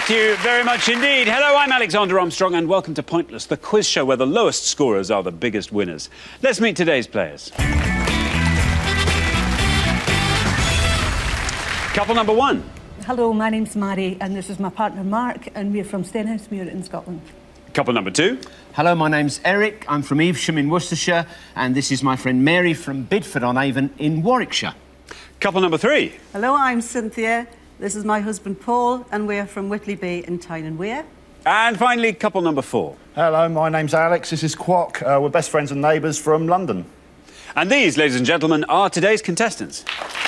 Thank you very much indeed. Hello, I'm Alexander Armstrong, and welcome to Pointless, the quiz show where the lowest scorers are the biggest winners. Let's meet today's players. Couple number one. Hello, my name's Mary, and this is my partner Mark, and we're from Stenhousemuir in Scotland. Couple number two. Hello, my name's Eric. I'm from Evesham in Worcestershire, and this is my friend Mary from Bidford-on-Avon in Warwickshire. Couple number three. Hello, I'm Cynthia. This is my husband Paul, and we're from Whitley Bay in Tyne and Wear. And finally, couple number four. Hello, my name's Alex. This is Quack. We're best friends and neighbours from London. And these, ladies and gentlemen, are today's contestants.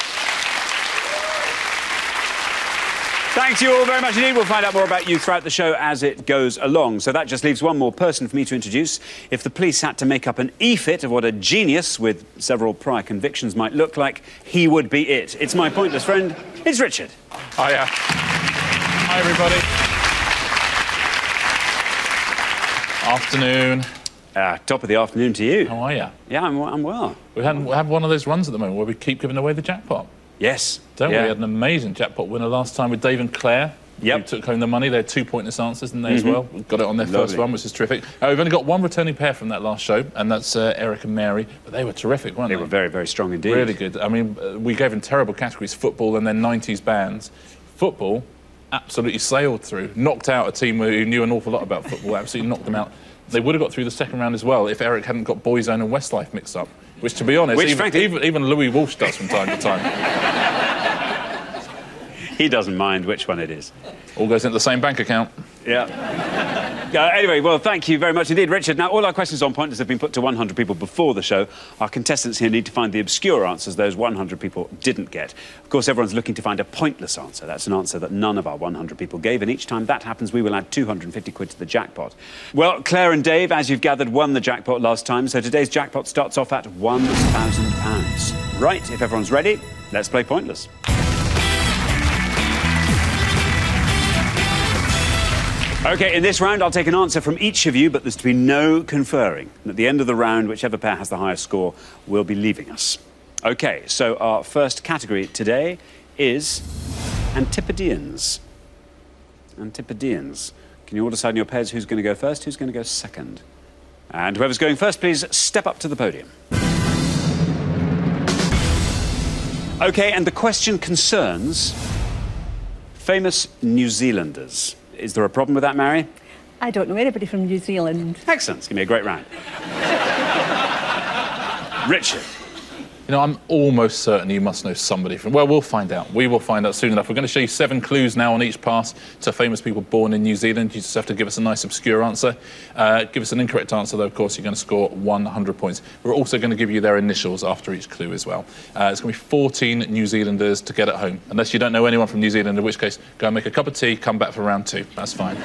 Thanks you all very much indeed. We'll find out more about you throughout the show as it goes along. So that just leaves one more person for me to introduce. If the police had to make up an e-fit of what a genius with several prior convictions might look like, he would be it. It's my pointless friend, it's Richard. Hiya. Hi, everybody. Afternoon. Top of the afternoon to you. How are you? Yeah, I'm well. We have one of those runs at the moment where we keep giving away the jackpot. Yes. Don't we? We had an amazing jackpot winner last time with Dave and Claire. Yep. Who took home the money. They had 2 pointless answers, didn't they, as well? We got it on their first Lovely. run, which is terrific. We've only got one returning pair from that last show, and that's Eric and Mary. But they were terrific, weren't they? They were very, very strong indeed. Really good. I mean, we gave them terrible categories, football and then 90s bands. Football absolutely sailed through, knocked out a team who knew an awful lot about football, absolutely knocked them out. They would have got through the second round as well if Eric hadn't got Boyzone and Westlife mixed up, which, to be honest, even Louis Walsh does from time to time. He doesn't mind which one it is. All goes into the same bank account. Yeah. Anyway, well, thank you very much indeed, Richard. Now, all our questions on Pointless have been put to 100 people before the show. Our contestants here need to find the obscure answers those 100 people didn't get. Of course, everyone's looking to find a pointless answer. That's an answer that none of our 100 people gave, and each time that happens, we will add 250 quid to the jackpot. Well, Claire and Dave, as you've gathered, won the jackpot last time, so today's jackpot starts off at £1,000. Right, if everyone's ready, let's play Pointless. OK, in this round, I'll take an answer from each of you, but there's to be no conferring. And at the end of the round, whichever pair has the highest score will be leaving us. OK, so our first category today is Antipodeans. Antipodeans. Can you all decide in your pairs who's going to go first, who's going to go second? And whoever's going first, please step up to the podium. OK, and the question concerns famous New Zealanders. Is there a problem with that, Mary? I don't know anybody from New Zealand. Excellent. It's going to be a great round. Richard. You know, I'm almost certain you must know somebody from... Well, we'll find out. We will find out soon enough. We're going to show you 7 clues now on each pass to famous people born in New Zealand. You just have to give us a nice obscure answer. Give us an incorrect answer, though, of course, you're going to score 100 points. We're also going to give you their initials after each clue as well. It's going to be 14 New Zealanders to get at home. Unless you don't know anyone from New Zealand, in which case, go and make a cup of tea, come back for round 2. That's fine.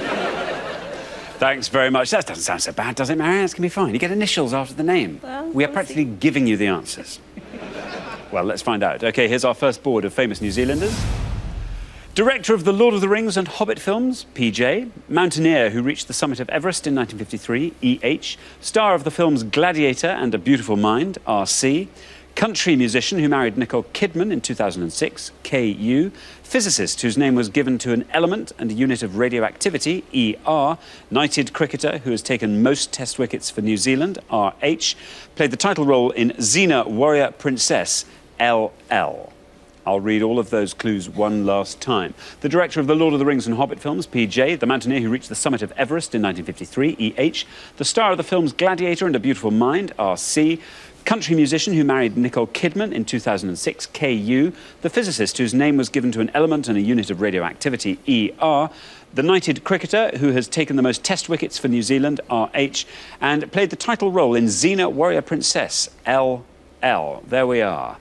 Thanks very much. That doesn't sound so bad, does it, Mary? That's going to be fine. You get initials after the name. Well, we are practically giving you the answers. Well, let's find out. OK, here's our first board of famous New Zealanders. Director of the Lord of the Rings and Hobbit films, PJ. Mountaineer who reached the summit of Everest in 1953, EH. Star of the films Gladiator and A Beautiful Mind, RC. Country musician who married Nicole Kidman in 2006, KU. Physicist whose name was given to an element and a unit of radioactivity, ER. Knighted cricketer who has taken most test wickets for New Zealand, RH. Played the title role in Xena Warrior Princess, LL. I'll read all of those clues one last time. The director of the Lord of the Rings and Hobbit films, PJ. The mountaineer who reached the summit of Everest in 1953, EH. The star of the films Gladiator and A Beautiful Mind, RC. Country musician who married Nicole Kidman in 2006, KU. The physicist whose name was given to an element and a unit of radioactivity, ER. The knighted cricketer who has taken the most test wickets for New Zealand, RH. And played the title role in Xena Warrior Princess, LL. There we are.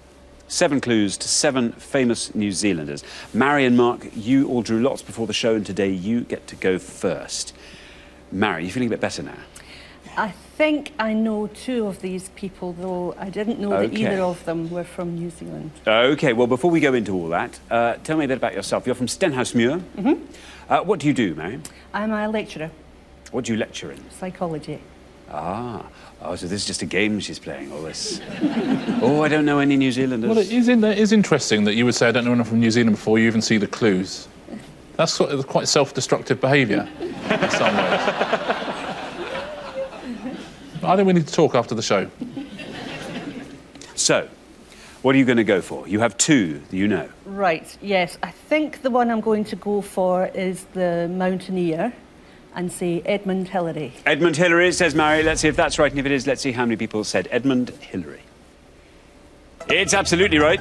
7 clues to 7 famous New Zealanders. Mary and Mark, you all drew lots before the show, and today you get to go first. Mary, you feeling a bit better now? I think I know 2 of these people, though I didn't know that either of them were from New Zealand. OK, well, before we go into all that, tell me a bit about yourself. You're from Stenhousemuir. Mm-hmm. What do you do, Mary? I'm a lecturer. What do you lecture in? Psychology. Ah. Oh, so this is just a game she's playing, all this. Oh, I don't know any New Zealanders. Well, it is interesting that you would say, I don't know anyone from New Zealand before you even see the clues. That's sort of quite self-destructive behaviour in some ways. I think we need to talk after the show. So, what are you going to go for? You have two that you know. Right, yes. I think the one I'm going to go for is the Mountaineer and say Edmund Hillary. Edmund Hillary, says Mary. Let's see if that's right, and if it is, let's see how many people said Edmund Hillary. It's absolutely right.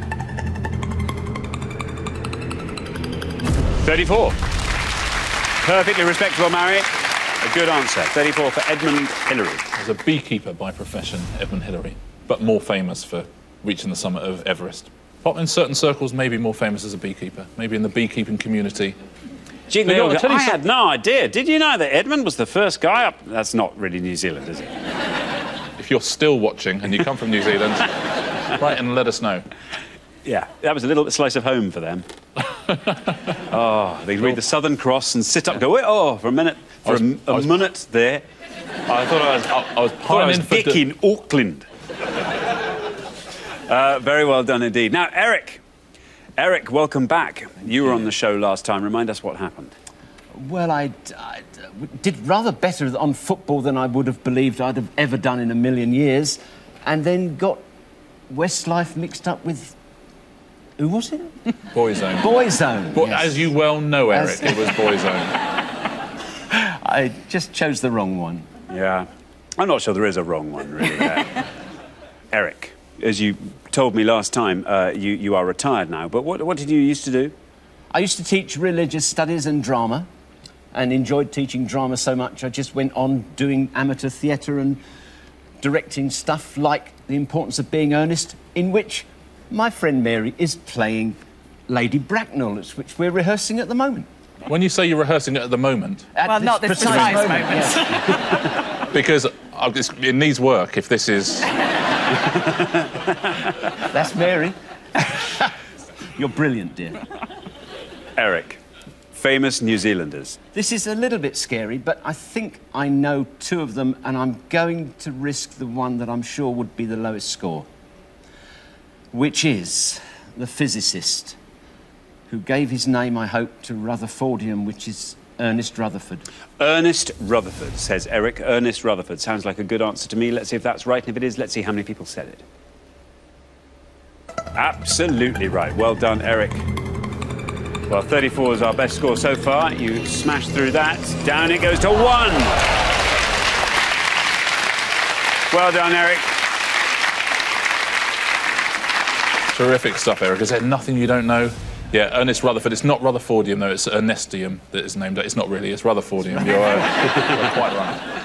34. Perfectly respectable, Mary. A good answer. 34 for Edmund Hillary. As a beekeeper by profession, Edmund Hillary, but more famous for reaching the summit of Everest. But in certain circles, maybe more famous as a beekeeper. Maybe in the beekeeping community. I had no idea. Did you know that Edmund was the first guy up? That's not really New Zealand, is it? If you're still watching and you come from New Zealand, write and let us know. Yeah, that was a little slice of home for them. Oh, they'd read the Southern Cross and sit up and go, wait, oh, for a minute, for a minute there. I thought I was Dick in Auckland. Very well done indeed. Now, Eric. Eric, welcome back. You were on the show last time. Remind us what happened. Well, I did rather better on football than I would have believed I'd have ever done in a million years, and then got Westlife mixed up with... Who was it? Boyzone. Boyzone. Yes. As you well know, Eric, it was Boyzone. I just chose the wrong one. Yeah. I'm not sure there is a wrong one, really. Eric, as you told me last time, you are retired now, but what did you used to do? I used to teach religious studies and drama, and enjoyed teaching drama so much I just went on doing amateur theatre and directing stuff like The Importance of Being Earnest, in which my friend Mary is playing Lady Bracknell, which we're rehearsing at the moment. When you say you're rehearsing it at the moment... Well, not this precise moment. Yeah. Because it needs work if this is... That's Mary. You're brilliant, dear. Eric, famous New Zealanders. This is a little bit scary, but I think I know two of them, and I'm going to risk the one that I'm sure would be the lowest score, which is the physicist who gave his name, I hope, to Rutherfordium, which is Ernest Rutherford. Ernest Rutherford, says Eric. Ernest Rutherford. Sounds like a good answer to me. Let's see if that's right, and if it is, let's see how many people said it. Absolutely right. Well done, Eric. Well, 34 is our best score so far. You smashed through that. Down it goes to 1. Well done, Eric. Terrific stuff, Eric. Is there nothing you don't know? Yeah, Ernest Rutherford. It's not Rutherfordium, though. It's Ernestium that is named. It's not really. It's Rutherfordium. You're quite right.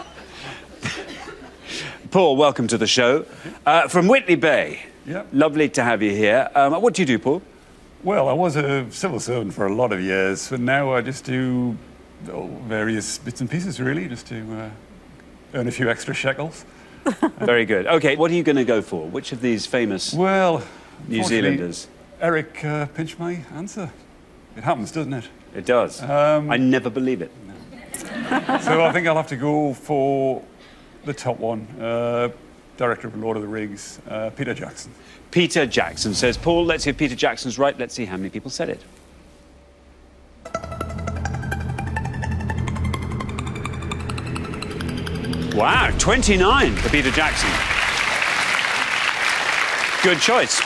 Paul, welcome to the show. From Whitley Bay. Yep. Lovely to have you here. What do you do, Paul? Well, I was a civil servant for a lot of years, but now I just do various bits and pieces, really, just to earn a few extra shekels. Very good. OK, what are you going to go for? Which of these famous New Zealanders? Eric pinched my answer. It happens, doesn't it? It does. I never believe it. So I think I'll have to go for the top one, director of Lord of the Rings, Peter Jackson. Peter Jackson, says Paul. Let's see if Peter Jackson's right. Let's see how many people said it. Wow, 29 for Peter Jackson. Good choice.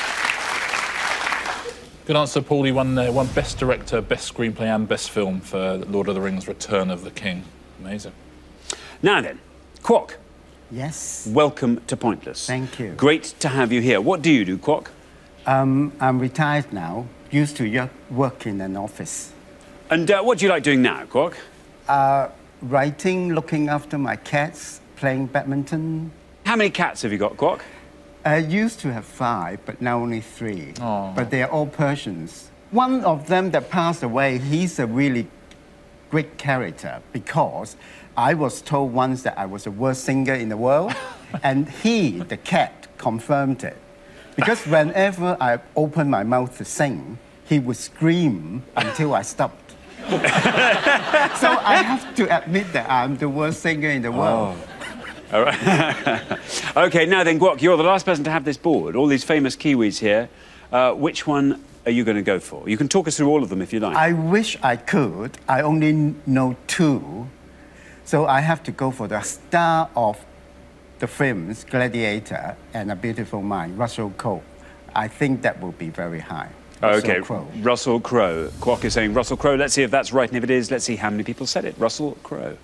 Good answer, Paul. You won Best Director, Best Screenplay and Best Film for Lord of the Rings Return of the King. Amazing. Now then, Kwok. Yes. Welcome to Pointless. Thank you. Great to have you here. What do you do, Kwok? I'm retired now. Used to work in an office. And what do you like doing now, Kwok? Writing, looking after my cats, playing badminton. How many cats have you got, Kwok? I used to have 5, but now only 3. Aww. But they are all Persians. One of them that passed away, he's a really great character because I was told once that I was the worst singer in the world, and he, the cat, confirmed it. Because whenever I opened my mouth to sing, he would scream until I stopped. So I have to admit that I'm the worst singer in the world. Oh. All right. OK, now then, Kwok, you're the last person to have this board. All these famous Kiwis here. Which one are you going to go for? You can talk us through all of them if you like. I wish I could. I only know two. So I have to go for the star of the films, Gladiator and A Beautiful Mind, Russell Crowe. I think that will be very high. Okay, Russell Crowe. Russell Crowe. Kwok is saying Russell Crowe. Let's see if that's right, and if it is, let's see how many people said it. Russell Crowe.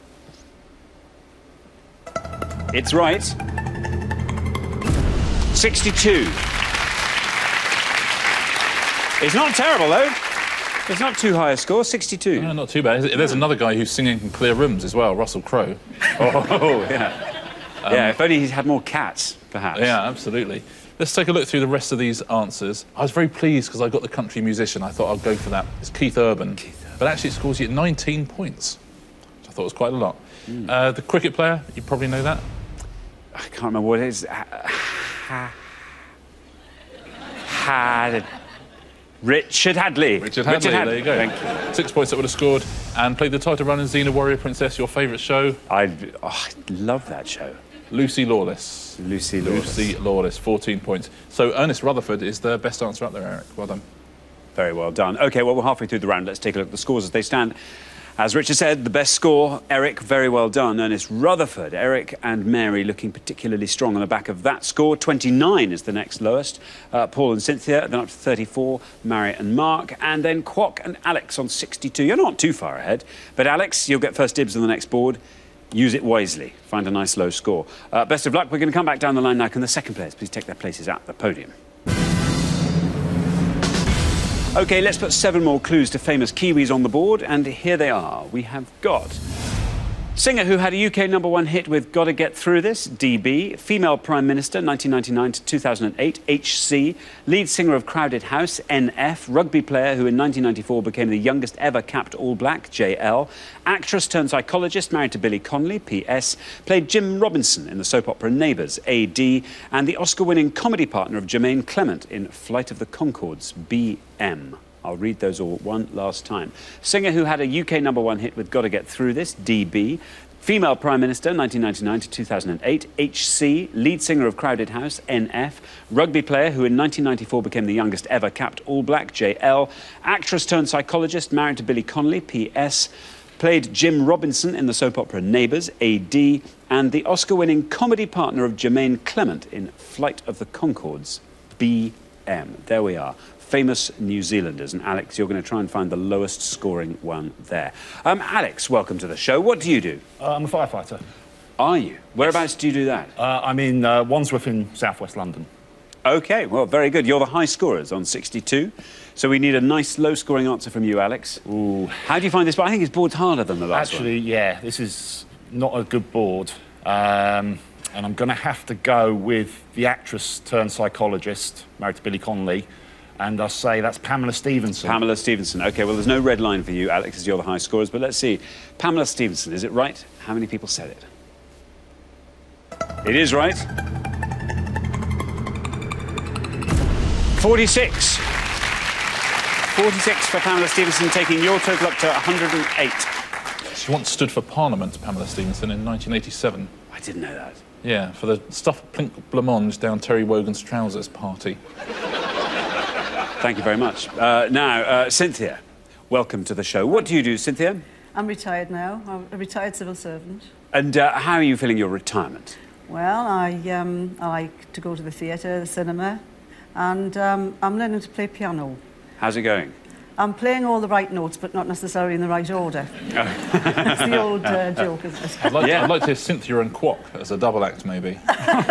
It's right. 62. It's not terrible, though. It's not too high a score, 62. No, not too bad. There's another guy who's singing in Clear Rooms as well, Russell Crowe. Oh, yeah. Yeah, if only he'd had more cats, perhaps. Yeah, absolutely. Let's take a look through the rest of these answers. I was very pleased because I got the country musician. I thought I'd go for that. It's Keith Urban. But actually it scores you at 19 points, which I thought was quite a lot. The cricket player, you probably know that. I can't remember what it is. Richard Hadley. Richard Hadley, there you go. Thank you. 6 points that would have scored. And played the title run in Xena Warrior Princess, your favourite show. I love that show. Lucy Lawless. Lucy Lawless. Lucy Lawless, 14 points. So Ernest Rutherford is the best answer up there, Eric. Well done. Very well done. OK, well, we're halfway through the round. Let's take a look at the scores as they stand. As Richard said, the best score, Eric, very well done. Ernest Rutherford, Eric and Mary looking particularly strong on the back of that score. 29 is the next lowest. Paul and Cynthia, then up to 34, Mary and Mark. And then Kwok and Alex on 62. You're not too far ahead. But Alex, you'll get first dibs on the next board. Use it wisely. Find a nice low score. Best of luck. We're going to come back down the line now. Can the second players please take their places at the podium? OK, let's put 7 more clues to famous Kiwis on the board, and here they are. We have got singer who had a UK #1 hit with Gotta Get Through This, DB, female Prime Minister, 1999 to 2008, HC, lead singer of Crowded House, NF, rugby player who in 1994 became the youngest ever capped All Black, JL, actress turned psychologist, married to Billy Connolly, PS, played Jim Robinson in the soap opera Neighbours, AD, and the Oscar-winning comedy partner of Jermaine Clement in Flight of the Conchords, BM. I'll read those all one last time. Singer who had a UK #1 hit with Gotta Get Through This, DB. Female Prime Minister, 1999 to 2008, HC. Lead singer of Crowded House, NF. Rugby player who in 1994 became the youngest ever capped All Black, JL. Actress turned psychologist, married to Billy Connolly, PS. Played Jim Robinson in the soap opera Neighbours, AD. And the Oscar-winning comedy partner of Jermaine Clement in Flight of the Conchords, BM. There we are. Famous New Zealanders. And Alex, you're going to try and find the lowest scoring one there. Alex, welcome to the show. What do you do? I'm a firefighter. Are you? Whereabouts do you do that? I'm in Wandsworth in southwest London. OK, well, very good. You're the high scorers on 62. So we need a nice low-scoring answer from you, Alex. Ooh. How do you find this? I think this board's harder than the last one. Actually, yeah, this is not a good board. And I'm going to have to go with the actress turned psychologist, married to Billy Connolly. And I'll say that's Pamela Stephenson. Pamela Stephenson. OK, well, there's no red line for you, Alex, as you're the high scorers. But let's see. Pamela Stephenson, is it right? How many people said it? It is right. 46. 46 for Pamela Stephenson, taking your total up to 108. She once stood for Parliament, Pamela Stephenson, in 1987. I didn't know that. Yeah, for the stuffed pink blancmange down Terry Wogan's trousers party. Thank you very much. Now, Cynthia, welcome to the show. What do you do, Cynthia? I'm retired now. I'm a retired civil servant. And how are you feeling your retirement? Well, I like to go to the theatre, the cinema, and I'm learning to play piano. How's it going? I'm playing all the right notes, but not necessarily in the right order. It's the old joke, isn't it? I'd like to hear Cynthia and Kwok as a double act, maybe.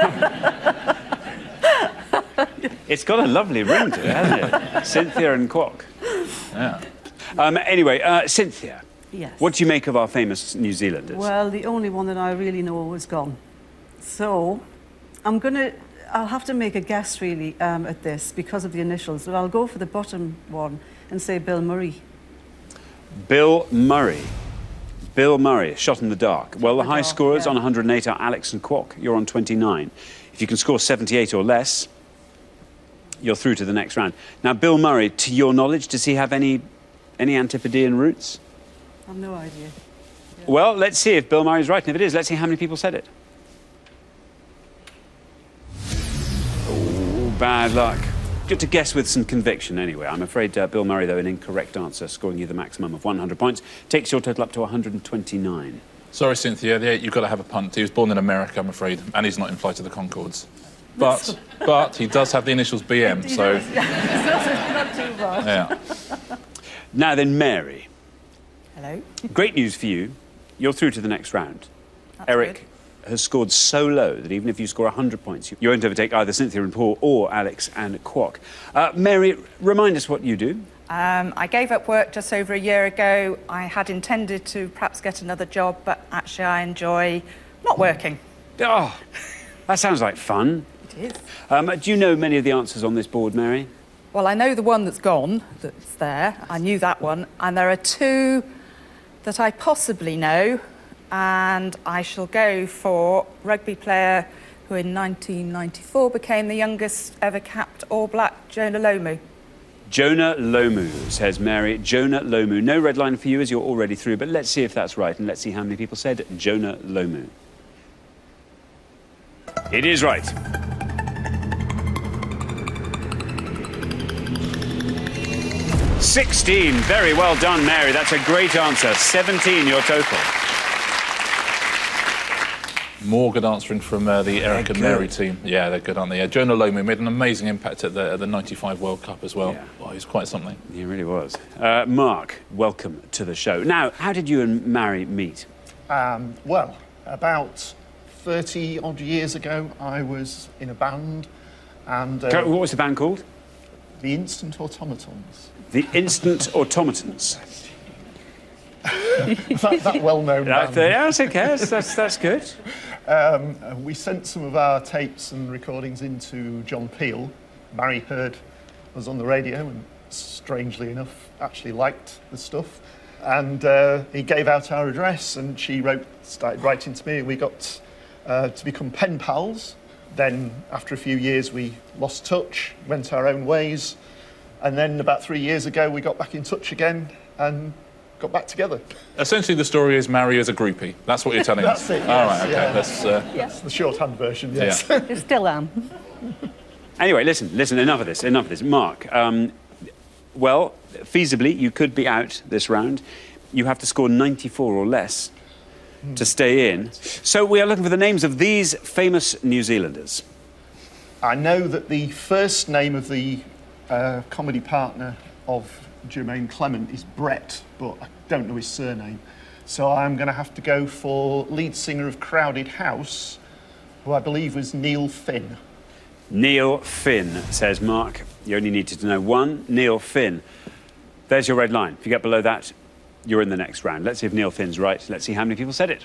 It's got a lovely ring to it, hasn't it? Cynthia and Kwok. Yeah. Anyway, Cynthia. Yes. What do you make of our famous New Zealanders? Well, the only one that I really know is gone. So, I'll have to make a guess, really, at this because of the initials. But I'll go for the bottom one and say Bill Murray. Bill Murray. Bill Murray, Shot in the Dark. Well, the high scorers yeah. on 108 are Alex and Kwok. You're on 29. If you can score 78 or less, you're through to the next round. Now, Bill Murray, to your knowledge, does he have any Antipodean roots? I've no idea. Yeah. Well, let's see if Bill Murray's right. And if it is, let's see how many people said it. Oh, bad luck. Good to guess with some conviction, anyway. I'm afraid Bill Murray, though, an incorrect answer, scoring you the maximum of 100 points, takes your total up to 129. Sorry, Cynthia, you've got to have a punt. He was born in America, I'm afraid, and he's not in Flight of the Conchords. But he does have the initials BM, so... Not too bad. Yeah. Now then, Mary. Hello. Great news for you. You're through to the next round. That's Eric has scored so low that even if you score 100 points, you won't overtake either Cynthia and Paul or Alex and Kwok. Mary, remind us what you do. I gave up work just over a year ago. I had intended to perhaps get another job, but actually I enjoy not working. Oh, that sounds like fun. It is. Do you know many of the answers on this board, Mary? Well, I know the one that's gone, that's there. I knew that one. And there are two that I possibly know. And I shall go for rugby player who in 1994 became the youngest ever capped All Black, Jonah Lomu. Jonah Lomu, says Mary. Jonah Lomu. No red line for you as you're already through, but let's see if that's right, and let's see how many people said Jonah Lomu. It is right. $16. Very well done, Mary. That's a great answer. 17, your total. More good answering from the Eric and Mary team. Yeah, they're good, aren't they? Yeah, Jonah Lomu made an amazing impact at the 95 World Cup as well. Yeah. Oh, he's quite something. He really was. Mark, welcome to the show. Now, how did you and Mary meet? Well, about 30-odd years ago, I was in a band and... what was the band called? The Instant Automatons. The Instant Automatons. that well-known band. That's okay, that's good. We sent some of our tapes and recordings into John Peel. Mary heard us on the radio and, strangely enough, actually liked the stuff. And he gave out our address and she started writing to me. We got to become pen pals. Then, after a few years, we lost touch, went our own ways. And then about 3 years ago, we got back in touch again and got back together. Essentially, the story is Mary is a groupie. That's what you're telling us. That's it, yes. All right, okay. Yeah. That's the shorthand version, yes. Yeah. You still am. Anyway, listen, enough of this. Mark, well, feasibly, you could be out this round. You have to score 94 or less to stay in. So we are looking for the names of these famous New Zealanders. I know that the first name of the comedy partner of Jermaine Clement is Brett, but I don't know his surname. So I'm going to have to go for lead singer of Crowded House, who I believe was Neil Finn. Neil Finn, says Mark. You only needed to know one. Neil Finn. There's your red line. If you get below that, you're in the next round. Let's see if Neil Finn's right. Let's see how many people said it.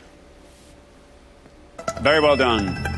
Very well done.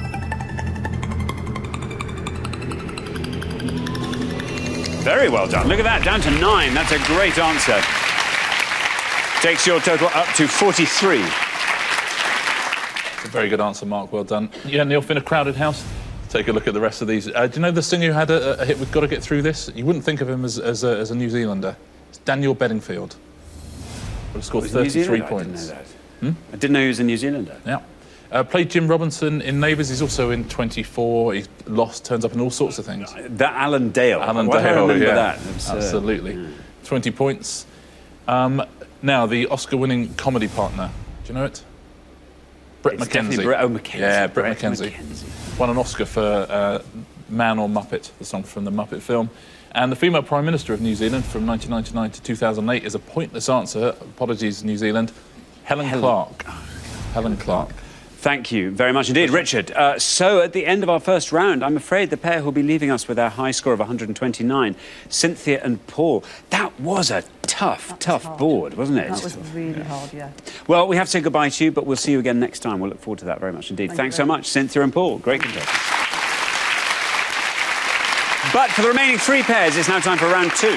Very well done. Look at that, down to 9. That's a great answer. Takes your total up to 43. It's a very good answer, Mark. Well done. Yeah, Neil Finn, of Crowded House. Take a look at the rest of these. Do you know the singer who had a hit with Gotta Get Through This? You wouldn't think of him as a New Zealander. It's Daniel Bedingfield. Would have scored 33 points. I didn't know that. I didn't know he was a New Zealander. Yeah. Played Jim Robinson in Neighbours. He's also in 24. He's lost, turns up in all sorts of things. That Alan Dale. Alan Dale, I remember that. Absolutely. Yeah. 20 points. Now, the Oscar-winning comedy partner. Do you know it? Brett Mackenzie. Mackenzie. Yeah, Brett Mackenzie. Won an Oscar for Man or Muppet, the song from the Muppet film. And the female Prime Minister of New Zealand from 1999 to 2008 is a pointless answer. Apologies, New Zealand. Helen Clark. Helen Clark. Thank you very much indeed, Richard. So, at the end of our first round, I'm afraid the pair who'll be leaving us with our high score of 129, Cynthia and Paul. That was a tough board, wasn't it? That was really hard, yeah. Well, we have to say goodbye to you, but we'll see you again next time. We'll look forward to that very much indeed. Thanks so much, Cynthia and Paul. Great contestants. But for the remaining 3 pairs, it's now time for round 2.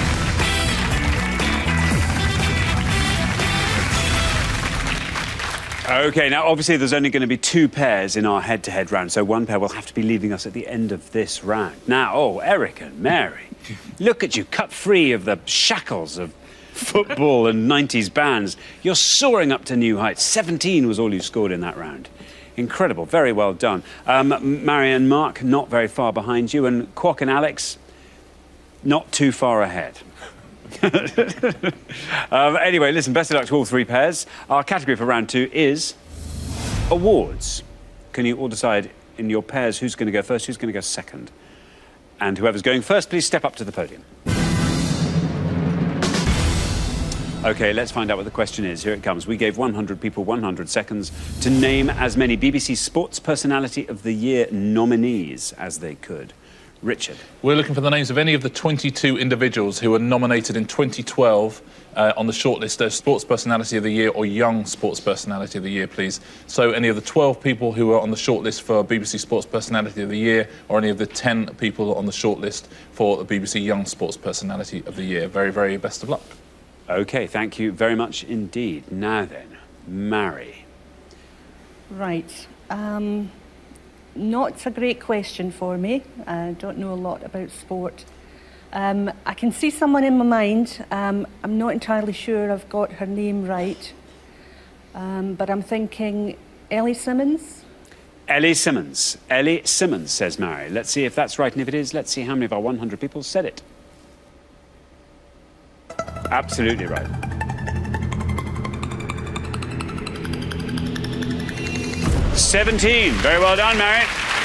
OK, now, obviously, there's only going to be 2 pairs in our head-to-head round, so one pair will have to be leaving us at the end of this round. Now, Eric and Mary, look at you, cut free of the shackles of football and 90s bands. You're soaring up to new heights. 17 was all you scored in that round. Incredible, very well done. Mary and Mark, not very far behind you, and Kwok and Alex, Not too far ahead. Anyway, listen, best of luck to all three pairs. Our category for round 2 is awards. Can you all decide in your pairs who's going to go first, who's going to go second? And whoever's going first, please step up to the podium. OK, let's find out what the question is. Here it comes. We gave 100 people 100 seconds to name as many BBC Sports Personality of the Year nominees as they could. Richard. We're looking for the names of any of the 22 individuals who were nominated in 2012 on the shortlist as Sports Personality of the Year or Young Sports Personality of the Year, please. So any of the 12 people who were on the shortlist for BBC Sports Personality of the Year or any of the 10 people on the shortlist for the BBC Young Sports Personality of the Year. Very, very best of luck. OK, thank you very much indeed. Now then, Mary. Right. Not a great question for me. I don't know a lot about sport. I can see someone in my mind. I'm not entirely sure I've got her name right. But I'm thinking Ellie Simmonds. Ellie Simmonds. Ellie Simmonds, says Mary. Let's see if that's right, and if it is, let's see how many of our 100 people said it. Absolutely right. $17. Very well done, Mary.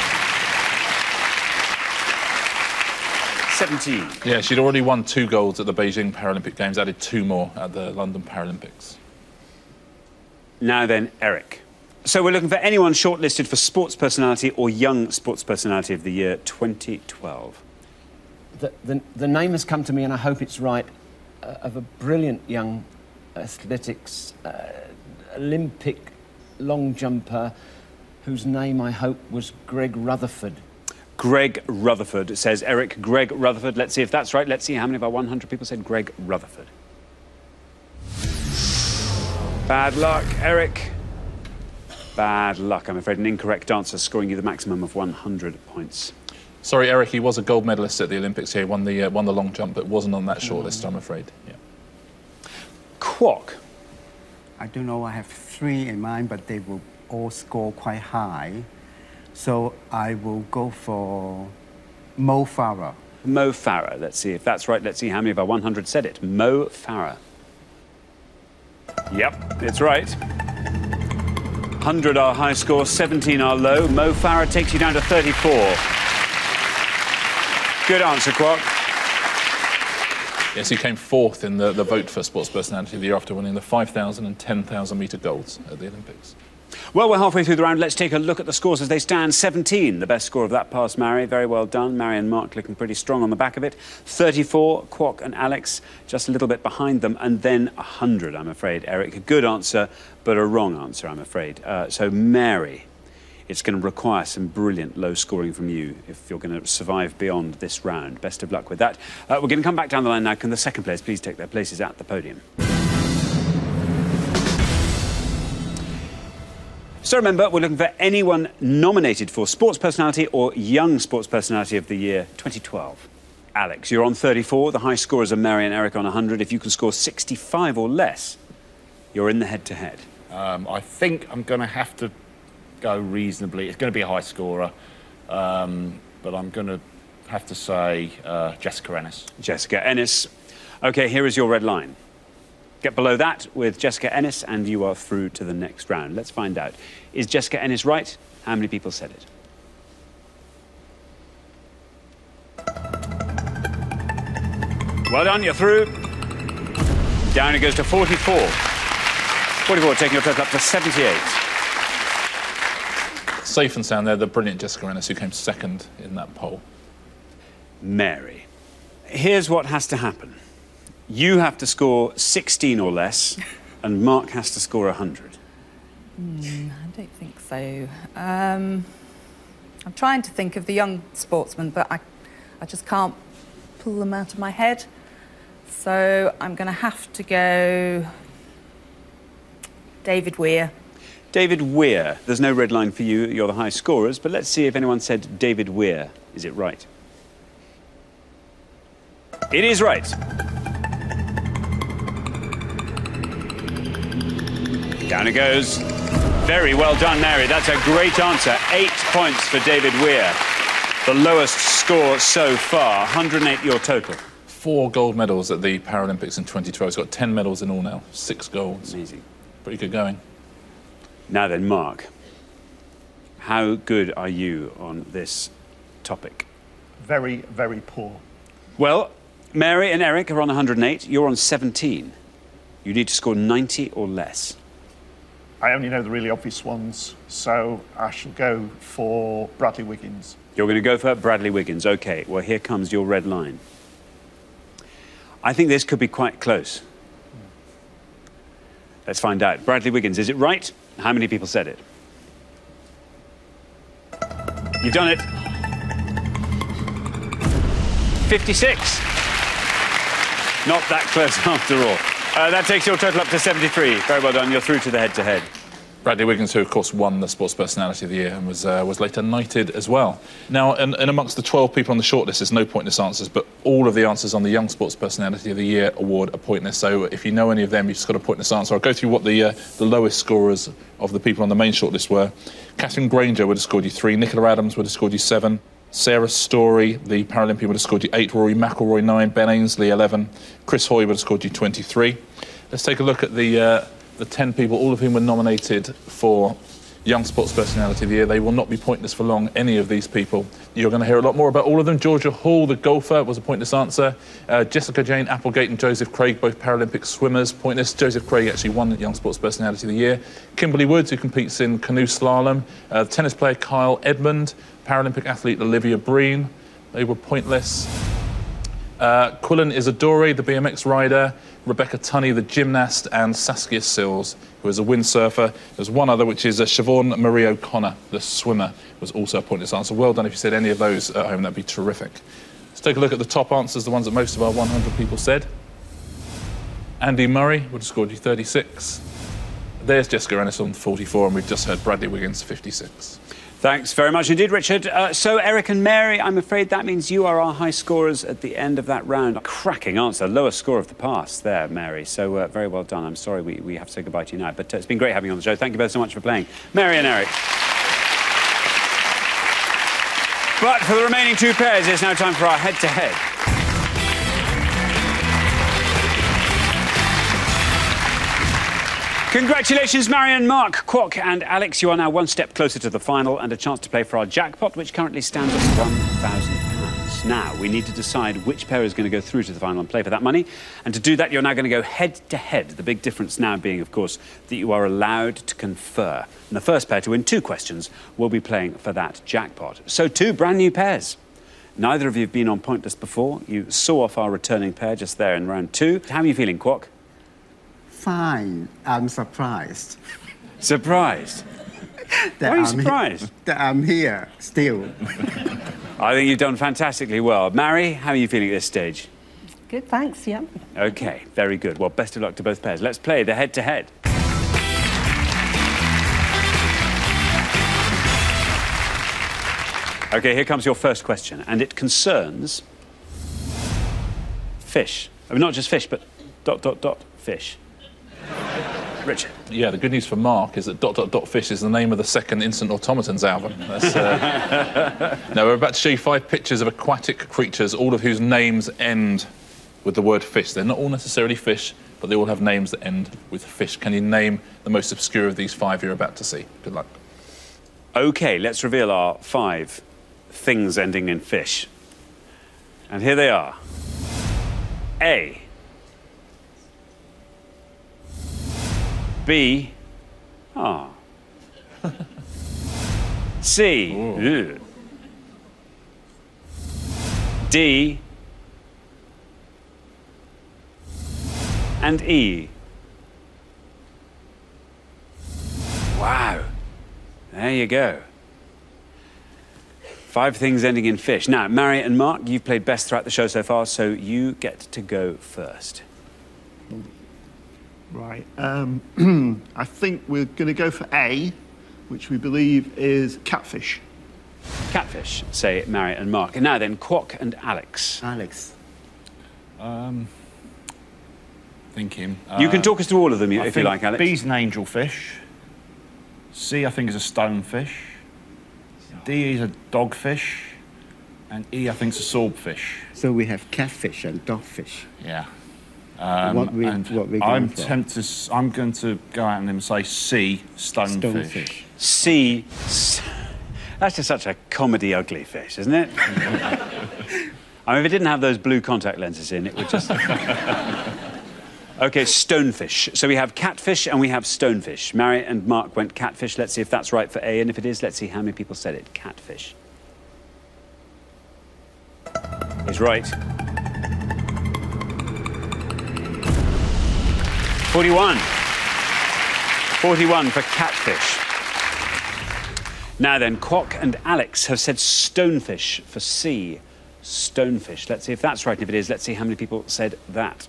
17. Yeah, she'd already won 2 golds at the Beijing Paralympic Games, added 2 more at the London Paralympics. Now then, Eric. So we're looking for anyone shortlisted for Sports Personality or Young Sports Personality of the Year 2012. The name has come to me, and I hope it's right, of a brilliant young athletics Olympic long jumper whose name I hope was Greg Rutherford. Greg Rutherford, says Eric. Greg Rutherford. Let's see if that's right. Let's see how many of our 100 people said Greg Rutherford. Bad luck, Eric. Bad luck. I'm afraid an incorrect answer, scoring you the maximum of 100 points. Sorry, Eric, he was a gold medalist at the Olympics here, won the long jump, but wasn't on that shortlist, I'm afraid. Yeah. Kwok. I don't know, I have 3 in mind, but they will all score quite high. So I will go for Mo Farah. Mo Farah. Let's see if that's right. Let's see how many of our 100 said it. Mo Farah. Yep, it's right. 100 our high score, 17 our low. Mo Farah takes you down to 34. Good answer, Kwok. Yes, he came 4th in the vote for Sports Personality of the Year after winning the 5,000 and 10,000 metre golds at the Olympics. Well, we're halfway through the round. Let's take a look at the scores as they stand. 17, the best score of that pass, Mary. Very well done. Mary and Mark looking pretty strong on the back of it. 34, Kwok and Alex just a little bit behind them. And then 100, I'm afraid, Eric. A good answer, but a wrong answer, I'm afraid. So, Mary, it's going to require some brilliant low scoring from you if you're going to survive beyond this round. Best of luck with that. We're going to come back down the line now. Can the second players please take their places at the podium? So remember, we're looking for anyone nominated for Sports Personality or Young Sports Personality of the Year 2012. Alex, you're on 34. The high scorers are Mary and Eric on 100. If you can score 65 or less, you're in the head-to-head. I think I'm going to have to go reasonably. It's going to be a high scorer, but I'm going to have to say Jessica Ennis. Jessica Ennis. OK, here is your red line. Get below that with Jessica Ennis and you are through to the next round. Let's find out. Is Jessica Ennis right? How many people said it? Well done, you're through. Down it goes to 44. 44, taking your total up to 78. Safe and sound there, the brilliant Jessica Ennis, who came 2nd in that poll. Mary. Here's what has to happen. You have to score 16 or less, and Mark has to score 100. I don't think so. I'm trying to think of the young sportsmen, but I just can't pull them out of my head. So I'm going to have to go David Weir. David Weir. There's no red line for you. You're the high scorers, but let's see if anyone said David Weir. Is it right? It is right. Down it goes. Very well done, Mary. That's a great answer. 8 points for David Weir. The lowest score so far, 108 your total. 4 gold medals at the Paralympics in 2012. He's got 10 medals in all now, 6 golds. Amazing. Pretty good going. Now then, Mark, how good are you on this topic? Very, very poor. Well, Mary and Eric are on 108. You're on 17. You need to score 90 or less. I only know the really obvious ones, so I shall go for Bradley Wiggins. You're going to go for Bradley Wiggins. OK, well, here comes your red line. I think this could be quite close. Let's find out. Bradley Wiggins, is it right? How many people said it? You've done it. 56. Not that close after all. That takes your total up to 73. Very well done. You're through to the head-to-head. Bradley Wiggins, who of course won the Sports Personality of the Year and was later knighted as well. Now, and amongst the 12 people on the shortlist, there's no pointless answers, but all of the answers on the Young Sports Personality of the Year award are pointless. So if you know any of them, you've just got a pointless answer. I'll go through what the lowest scorers of the people on the main shortlist were. Catherine Granger would have scored you 3. Nicola Adams would have scored you 7. Sarah Storey, the Paralympian, would have scored you 8. Rory McIlroy, 9. Ben Ainsley, 11. Chris Hoy would have scored you 23. Let's take a look at the 10 people, all of whom were nominated for Young Sports Personality of the Year. They will not be pointless for long, any of these people. You're going to hear a lot more about all of them. Georgia Hall, the golfer, was a pointless answer. Jessica Jane Applegate and Joseph Craig, both Paralympic swimmers, pointless. Joseph Craig actually won the Young Sports Personality of the Year. Kimberly Woods, who competes in canoe slalom. Tennis player Kyle Edmund. Paralympic athlete Olivia Breen. They were pointless. Quillan Isadori, the BMX rider. Rebecca Tunney, the gymnast, and Saskia Sills, who is a windsurfer. There's one other, which is Siobhan Marie O'Connor, the swimmer, was also a pointless answer. Well done if you said any of those at home, that'd be terrific. Let's take a look at the top answers, the ones that most of our 100 people said. Andy Murray would have scored you 36. There's Jessica Ennis on 44, and we've just heard Bradley Wiggins 56. Thanks very much indeed, Richard. So, Eric and Mary, I'm afraid that means you are our high scorers at the end of that round. Cracking answer. Lowest score of the past there, Mary. So, very well done. I'm sorry we have to say goodbye to you now. But it's been great having you on the show. Thank you both so much for playing. Mary and Eric. But for the remaining 2 pairs, it's now time for our head-to-head. Congratulations, Marion, Mark, Kwok and Alex. You are now one step closer to the final and a chance to play for our jackpot, which currently stands at £1,000. Now, we need to decide which pair is going to go through to the final and play for that money. And to do that, you're now going to go head-to-head. The big difference now being, of course, that you are allowed to confer. And the first pair to win 2 questions will be playing for that jackpot. So 2 brand new pairs. Neither of you have been on Pointless before. You saw off our returning pair just there in round 2. How are you feeling, Kwok? Fine. I'm surprised. Surprised? Why are you surprised? That I'm here still. I think you've done fantastically well. Mary, how are you feeling at this stage? Good, thanks, yeah. OK, very good. Well, best of luck to both pairs. Let's play the head-to-head. OK, here comes your first question, and it concerns fish. I mean, not just fish, but ... fish. Richard. Yeah, the good news for Mark is that ... Fish is the name of the second Instant Automatons album. That's, Now, we're about to show you 5 pictures of aquatic creatures, all of whose names end with the word fish. They're not all necessarily fish, but they all have names that end with fish. Can you name the most obscure of these 5 you're about to see? Good luck. OK, let's reveal our 5 things ending in fish. And here they are. A. B. Ah. C. D. And E. Wow. There you go. 5 things ending in fish. Now, Mary and Mark, you've played best throughout the show so far, so you get to go first. Right. I think we're going to go for A, which we believe is catfish. Catfish, say Mary and Mark. And now then, Kwok and Alex. Alex. Thinking. You can talk us through all of them if you like, Alex. B's an angelfish. C, I think, is a stonefish. D is a dogfish. And E, I think, is a swordfish. So we have catfish and dogfish. Yeah. What we I'm going for? I'm going to go out and say C, stonefish. C. That's just such a comedy ugly fish, isn't it? I mean, if it didn't have those blue contact lenses in, it would just... OK, stonefish. So we have catfish and we have stonefish. Mary and Mark went catfish. Let's see if that's right for A, and if it is, let's see how many people said it. Catfish. Is right. 41. 41 for catfish. Now then, Kwok and Alex have said stonefish for C. Stonefish. Let's see if that's right, and if it is, let's see how many people said that.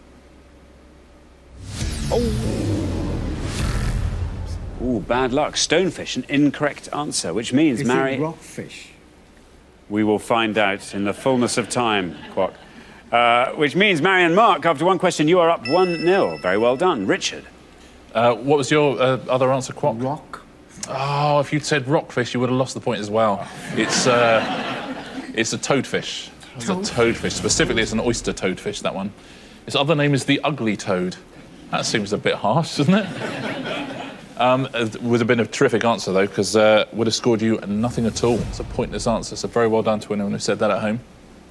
Oh, bad luck. Stonefish, an incorrect answer, which means, Is Mary... it rockfish? We will find out in the fullness of time, Kwok. Which means, Mary and Mark, after one question, you are up 1-0. Very well done. Richard? What was your other answer, Kwok? Rock. Oh, if you'd said rockfish, you would have lost the point as well. It's a toadfish. It's a toadfish. Specifically, it's an oyster toadfish, that one. Its other name is the ugly toad. That seems a bit harsh, doesn't it? It would have been a terrific answer, though, because would have scored you nothing at all. It's a pointless answer, so very well done to anyone who said that at home.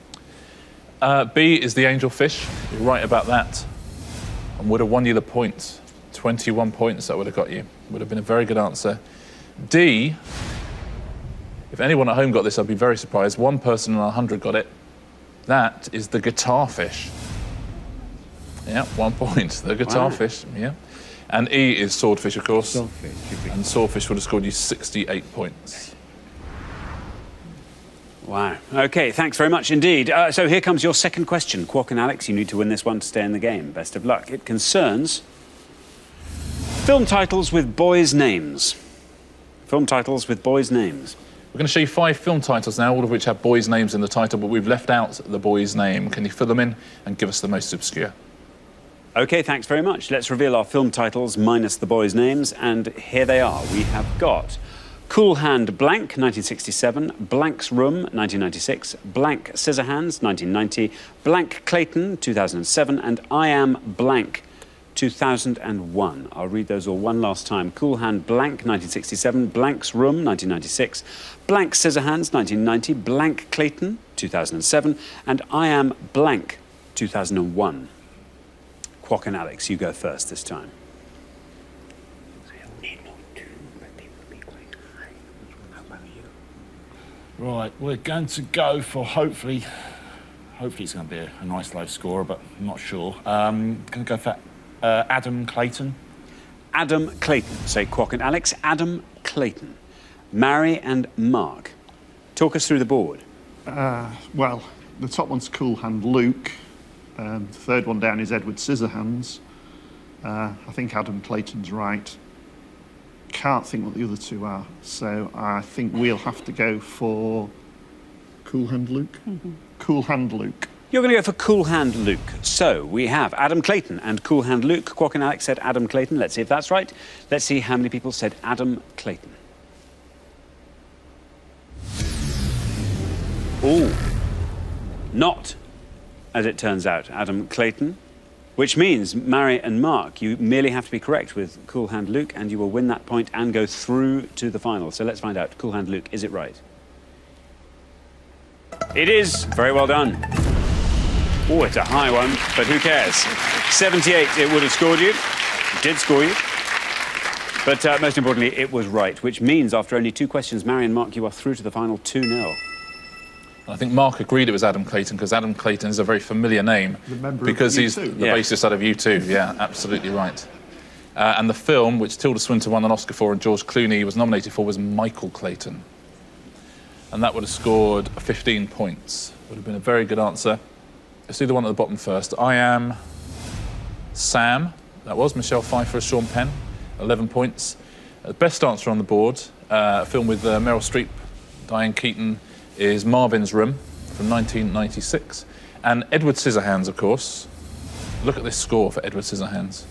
B is the angelfish. You're right about that. And would have won you the point. 21 points that would have got you. Would have been a very good answer. D, if anyone at home got this, I'd be very surprised. One person in 100 got it. That is the guitar fish. Yeah, 1 point. The guitar fish, yeah. And E is swordfish, of course. Swordfish. And swordfish would have scored you 68 points. Wow. OK, thanks very much indeed. So here comes your second question. Kwok and Alex, you need to win this one to stay in the game. Best of luck. It concerns film titles with boys' names. Film titles with boys' names. We're going to show you 5 film titles now, all of which have boys' names in the title, but we've left out the boy's name. Can you fill them in and give us the most obscure? OK, thanks very much. Let's reveal our film titles minus the boys' names, and here they are. We have got Cool Hand Blank, 1967, Blank's Room, 1996, Blank Scissorhands, 1990, Blank Clayton, 2007, and I Am Blank, 2001. I'll read those all one last time. Cool Hand Blank, 1967, Blank's Room, 1996, Blank Scissorhands, 1990, Blank Clayton, 2007, and I Am Blank, 2001. Kwok and Alex, you go first this time. Right, we're going to go for hopefully it's going to be a nice low scorer, but I'm not sure. Going to go for Adam Clayton. Adam Clayton. Say Kwok and Alex. Adam Clayton. Mary and Mark. Talk us through the board. Well, the top one's Cool Hand Luke. The third one down is Edward Scissorhands. I think Adam Clayton's right. Can't think what the other two are, so I think we'll have to go for Cool Hand Luke. Cool Hand Luke. You're going to go for Cool Hand Luke. So we have Adam Clayton and Cool Hand Luke. Kwok and Alex said Adam Clayton. Let's see if that's right. Let's see how many people said Adam Clayton. Oh, not, as it turns out, Adam Clayton. Which means, Mary and Mark, you merely have to be correct with Cool Hand Luke, and you will win that point and go through to the final. So let's find out. Cool Hand Luke, is it right? It is. Very well done. Oh, it's a high one, but who cares? 78, it would have scored you. It did score you. But most importantly, it was right, which means after only 2 questions, Mary and Mark, you are through to the final 2-0. I think Mark agreed it was Adam Clayton because Adam Clayton is a very familiar name because he's the bassist out of U2. Yeah, absolutely right. And the film, which Tilda Swinton won an Oscar for and George Clooney was nominated for, was Michael Clayton. And that would have scored 15 points. Would have been a very good answer. Let's do the one at the bottom first. I Am Sam. That was Michelle Pfeiffer as Sean Penn. 11 points. Best answer on the board, a film with Meryl Streep, Diane Keaton, is Marvin's Room from 1996. And Edward Scissorhands, of course. Look at this score for Edward Scissorhands.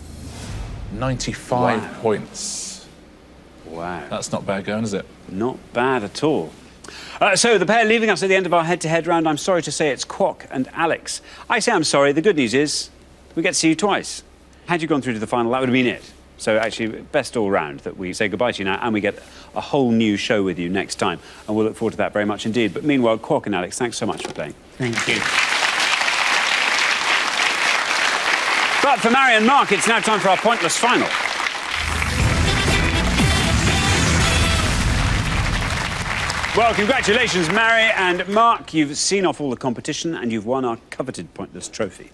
95 points. Wow. That's not bad going, is it? Not bad at all. So the pair leaving us at the end of our head-to-head round, I'm sorry to say it's Kwok and Alex. I say I'm sorry. The good news is we get to see you twice. Had you gone through to the final, that would have been it. So actually, best all round that we say goodbye to you now and we get a whole new show with you next time. And we'll look forward to that very much indeed. But meanwhile, Kwok and Alex, thanks so much for playing. Thank you. But for Mary and Mark, it's now time for our pointless final. Well, congratulations, Mary and Mark. You've seen off all the competition and you've won our coveted pointless trophy.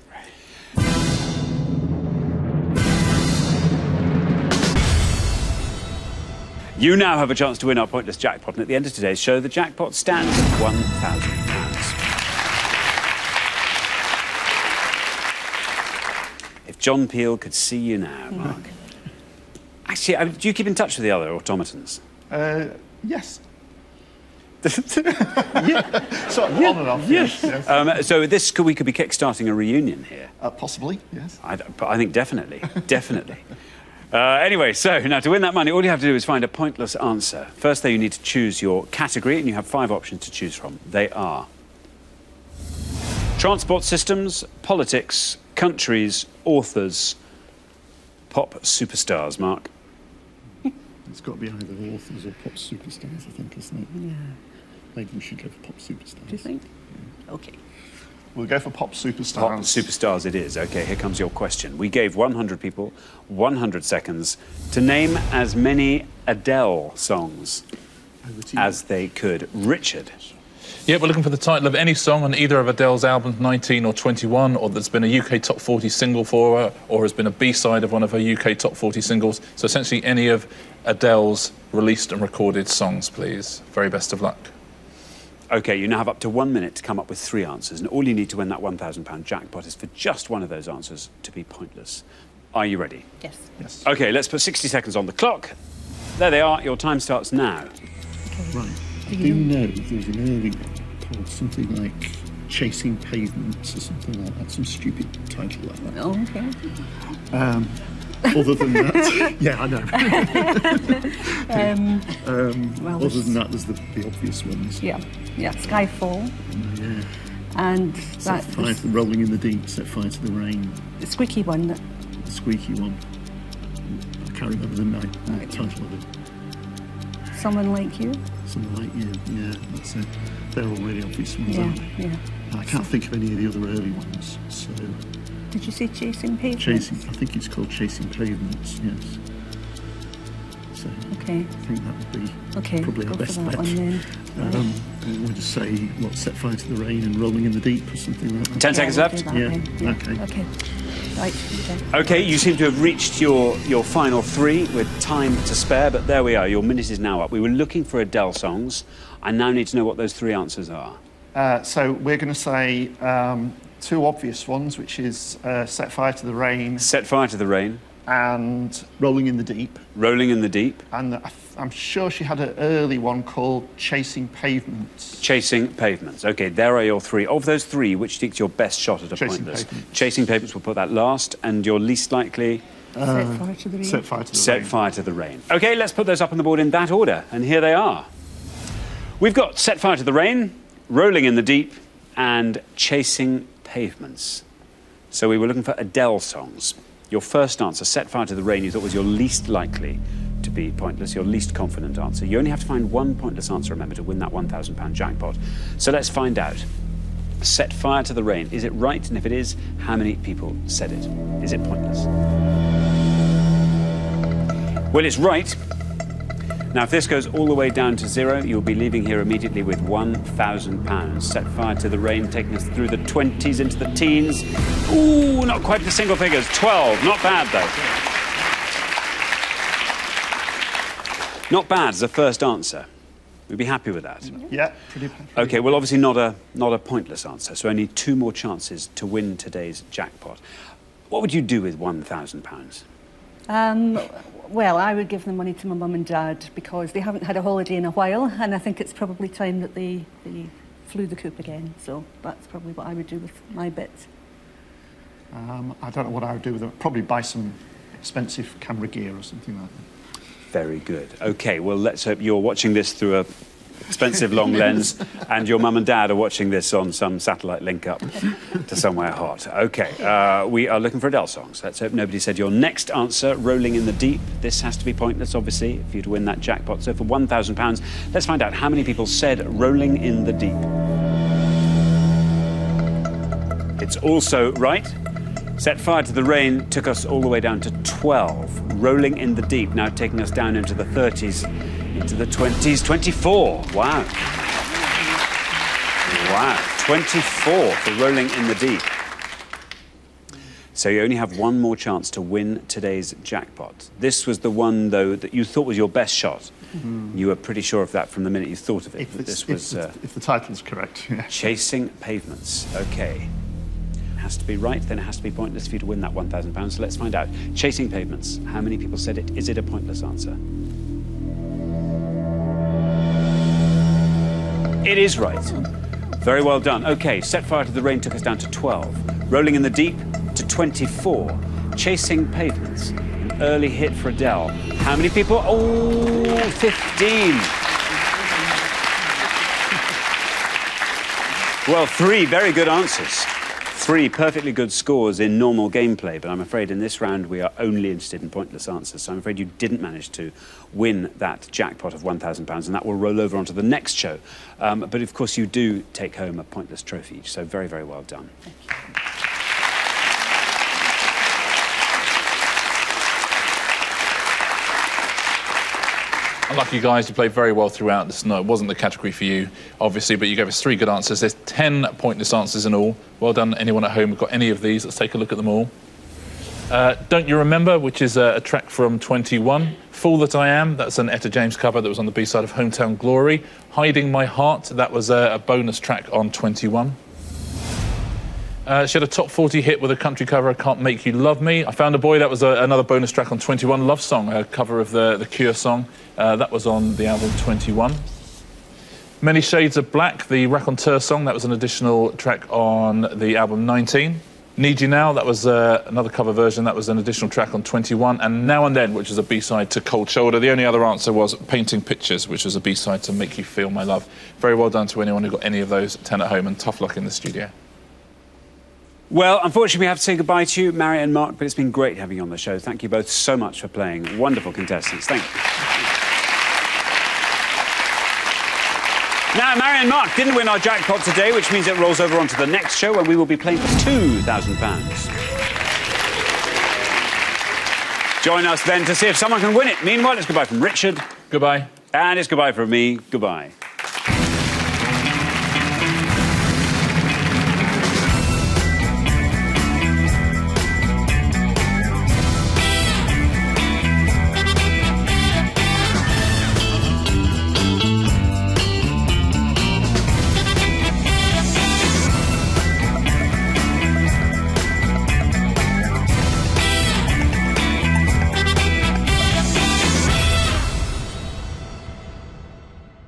You now have a chance to win our pointless jackpot, and at the end of today's show, the jackpot stands at £1,000. If John Peel could see you now, Mark. Actually, do you keep in touch with the other automatons? Yes. Yeah. So on and off. Yes. So we could be kick-starting a reunion here. Possibly, yes. I think definitely, definitely. Anyway, so now to win that money, all you have to do is find a pointless answer. First, though, you need to choose your category, and you have 5 options to choose from. They are transport systems, politics, countries, authors, pop superstars. Mark? It's got to be either authors or pop superstars, I think, isn't it? Yeah. Maybe we should go for pop superstars. Do you think? Yeah. OK. We'll go for pop superstars. Pop superstars it is. OK, here comes your question. We gave 100 people 100 seconds to name as many Adele songs as they could. Richard? Yeah, we're looking for the title of any song on either of Adele's albums, 19 or 21, or that's been a UK Top 40 single for her, or has been a B-side of one of her UK Top 40 singles. So essentially any of Adele's released and recorded songs, please. Very best of luck. OK, you now have up to 1 minute to come up with 3 answers, and all you need to win that £1,000 jackpot is for just one of those answers to be pointless. Are you ready? Yes. Yes. OK, let's put 60 seconds on the clock. There they are. Your time starts now. Right. I do know there's an early one called something like Chasing Pavements or something like that, some stupid title like that. Oh, OK. Other than that, yeah, I know. Well, other than that, there's the obvious ones. Yeah, Skyfall. Yeah. And Set Fire to the Rolling in the Deep, Set Fire to the Rain. The squeaky one. The squeaky one. I can't remember the title of it. Someone Like You. Someone Like You, yeah, that's it. They're all really obvious ones, Yeah, aren't they? yeah. I can't think of any of the other early ones, so... Did you say Chasing Pavements? I think it's called Chasing Pavements, yes. So OK. I think that would be probably go our best for that bet. one then. We'll just say, Set Fire to the Rain and Rolling in the Deep or something like that. 10 seconds left? Yeah, OK. Right, OK. OK, you seem to have reached your final 3 with time to spare, but there we are. Your minute is now up. We were looking for Adele songs. I now need to know what those 3 answers are. So we're going to say 2 obvious ones, which is Set Fire to the Rain. Set Fire to the Rain. And Rolling in the Deep. Rolling in the Deep. And I'm sure she had an early one called Chasing Pavements. Chasing Pavements. OK, there are your 3. Of those 3, which takes your best shot at a Chasing pointless? Pavements. Chasing Pavements, we'll put that last. And your least likely? Set Fire to the Rain. Set Fire to the Rain. Set Fire to the Rain. OK, let's put those up on the board in that order. And here they are. We've got Set Fire to the Rain, Rolling in the Deep, and Chasing Pavements. So we were looking for Adele songs. Your first answer, Set Fire to the Rain, you thought was your least likely to be pointless, your least confident answer. You only have to find one pointless answer, remember, to win that £1,000 jackpot. So let's find out. Set Fire to the Rain. Is it right? And if it is, how many people said it? Is it pointless? Well, it's right. Now, if this goes all the way down to 0, you'll be leaving here immediately with £1,000. Set Fire to the Rain, taking us through the 20s into the teens. Ooh, not quite the single figures. 12. Not bad, though. Not bad as a first answer. We'd be happy with that. Yeah, pretty OK, well, obviously not a pointless answer, so only 2 more chances to win today's jackpot. What would you do with £1,000? Well, I would give the money to my mum and dad because they haven't had a holiday in a while, and I think it's probably time that they flew the coop again. So that's probably what I would do with my bits. I don't know what I would do with them. Probably buy some expensive camera gear or something like that. Very good. OK, well, let's hope you're watching this through a expensive long lens, and your mum and dad are watching this on some satellite link up to somewhere hot. OK, we are looking for Adele songs. Let's hope nobody said your next answer, Rolling in the Deep. This has to be pointless, obviously, for you to win that jackpot. So for £1,000, let's find out how many people said Rolling in the Deep. It's also right. Set Fire to the Rain took us all the way down to 12. Rolling in the Deep, now taking us down into the 30s, into the 20s. 24, wow. Wow, 24 for Rolling in the Deep. So you only have one more chance to win today's jackpot. This was the one, though, that you thought was your best shot. You were pretty sure of that from the minute you thought of it. If the title's correct, yeah. Chasing Pavements, OK. Has to be right, then it has to be pointless for you to win that £1,000. So let's find out. Chasing Pavements. How many people said it? Is it a pointless answer? It is right. Very well done. OK, Set Fire to the Rain took us down to 12. Rolling in the Deep to 24. Chasing Pavements. An early hit for Adele. How many people? Oh, 15. Well, 3 very good answers. 3 perfectly good scores in normal gameplay, but I'm afraid in this round we are only interested in pointless answers, so I'm afraid you didn't manage to win that jackpot of £1,000, and that will roll over onto the next show. But of course you do take home a pointless trophy each, so very, very well done. Thank you. Unlucky guys, you played very well throughout. This wasn't the category for you, obviously, but you gave us 3 good answers. There's 10 pointless answers in all. Well done, anyone at home who got any of these. Let's take a look at them all. Don't You Remember, which is a track from 21. Fool That I Am, that's an Etta James cover that was on the B-side of Hometown Glory. Hiding My Heart, that was a bonus track on 21. She had a top 40 hit with a country cover, I Can't Make You Love Me. I Found a Boy, that was another bonus track on 21. Love Song, a cover of the Cure song. That was on the album 21. Many Shades of Black, the Raconteur song, that was an additional track on the album 19. Need You Now, that was another cover version, that was an additional track on 21. And Now and Then, which is a B-side to Cold Shoulder. The only other answer was Painting Pictures, which was a B-side to Make You Feel My Love. Very well done to anyone who got any of those 10 at home, and tough luck in the studio. Well, unfortunately, we have to say goodbye to you, Mary and Mark, but it's been great having you on the show. Thank you both so much for playing. Wonderful contestants. Thank you. Now, Mary and Mark didn't win our jackpot today, which means it rolls over onto the next show when we will be playing for £2,000. Join us then to see if someone can win it. Meanwhile, it's goodbye from Richard. Goodbye. And it's goodbye from me. Goodbye.